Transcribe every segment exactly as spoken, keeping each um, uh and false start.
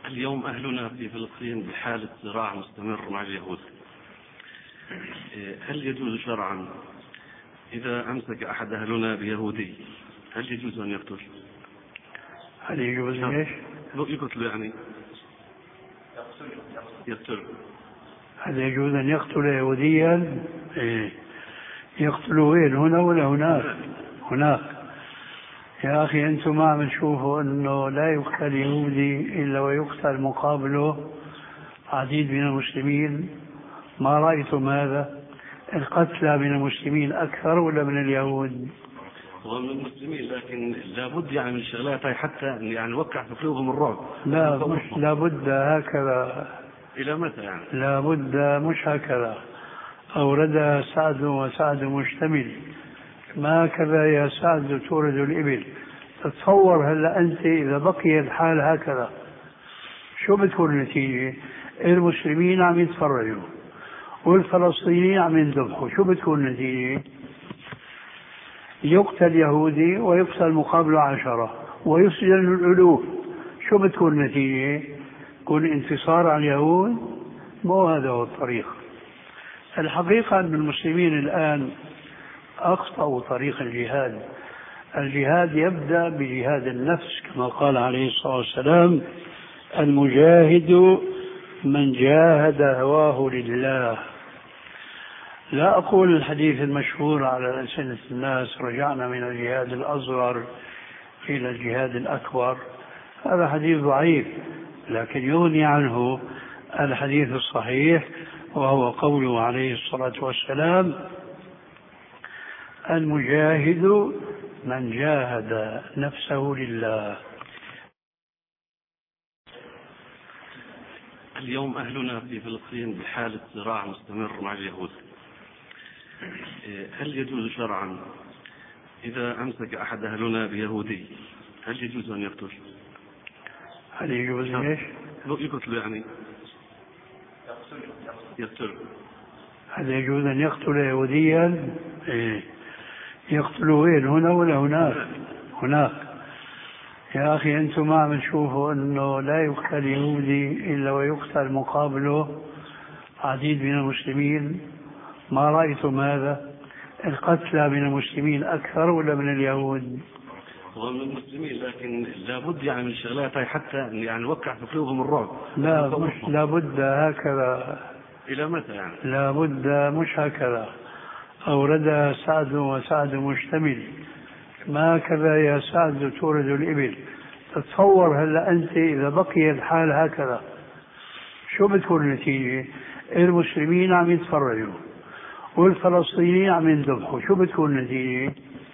اليوم أهلنا في فلسطين بحالة صراع مستمر مع اليهود. هل يجوز شرعا إذا أمسك أحد أهلنا بيهودي هل يجوز أن يقتل؟ هل يجوز ايش؟ يقتل يعني يقتل. هل يجوز أن يقتل يهوديا؟ إيه. يقتل وين، هنا ولا هناك؟ هناك. يا أخي أنتم ما عم تشوفوا أنه لا يقتل يهودي إلا ويقتل مقابله عديد من المسلمين؟ ما رأيتم هذا؟ القتلى من المسلمين أكثر ولا من اليهود؟ هو من المسلمين، لكن لابد يعني من الشغلات حتى يعني نوقع في قلوبهم الرعب. لا مش لابد هكذا. إلى متى يعني؟ لابد مش هكذا. أوردها سعد وسعد مشتمل. ما كذا يا سعد تورد الإبل. تتصور هلا أنت إذا بقي الحال هكذا شو بتكون النتيجة؟ المسلمين عم يتفرجوا والفلسطينيين عم ينذبحوا، شو بتكون النتيجة؟ يقتل يهودي ويقتل مقابله عشرة ويسجن الألوف، شو بتكون النتيجة؟ يكون انتصار على اليهود؟ مو هذا هو الطريق. الحقيقة أن المسلمين الآن أخطأوا طريق الجهاد. الجهاد يبدأ بجهاد النفس كما قال عليه الصلاة والسلام: المجاهد من جاهد هواه لله. لا أقول الحديث المشهور على ألسنة الناس: رجعنا من الجهاد الأصغر إلى الجهاد الأكبر. هذا حديث ضعيف، لكن يغني عنه الحديث الصحيح، وهو قوله عليه الصلاة والسلام: المجاهد من جاهد نفسه لله. اليوم أهلنا في فلسطين بحالة صراع مستمر مع اليهود. هل يجوز شرعا إذا أمسك أحد أهلنا بيهودي هل يجوز أن يقتل؟ هل يجوز ايش؟ يقتل يعني يقتل. هل يجوز أن يقتل يهوديا؟ إيه. يقتل وين، هنا ولا هناك؟ هناك. يا أخي أنتم ما عم تشوفوا أنه لا يقتل يهودي إلا ويقتل مقابله عديد من المسلمين؟ ما رأيتم هذا؟ القتلى من المسلمين أكثر ولا من اليهود؟ هو من المسلمين، لكن لابد يعني من الشغلات حتى يعني نوقع في قلوبهم الرعب. لا مش لابد هكذا. إلى متى يعني؟ لابد مش هكذا. أوردها سعد وسعد مشتمل. ما كذا يا سعد تورد الإبل. تتصور هلا أنت إذا بقي الحال هكذا شو بتكون النتيجة؟ المسلمين عم يتفرجوا والفلسطينيين عم ينذبحوا، شو بتكون النتيجة؟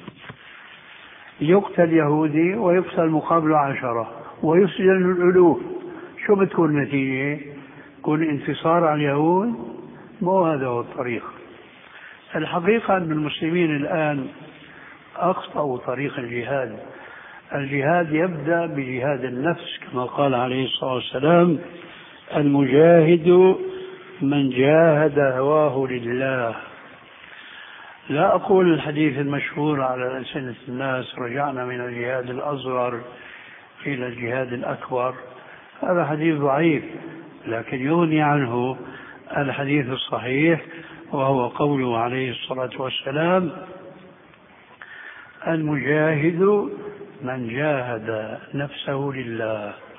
يقتل يهودي ويقتل مقابله عشرة ويسجن الألوف، شو بتكون النتيجة؟ يكون انتصار على اليهود؟ مو هذا هو الطريق. الحقيقة أن المسلمين الآن أخطأوا طريق الجهاد. الجهاد يبدأ بجهاد النفس كما قال عليه الصلاة والسلام: المجاهد من جاهد هواه لله. لا أقول الحديث المشهور على ألسنة الناس: رجعنا من الجهاد الأصغر إلى الجهاد الأكبر. هذا حديث ضعيف، لكن يغني عنه الحديث الصحيح، وهو قوله عليه الصلاة والسلام: المجاهد من جاهد نفسه لله.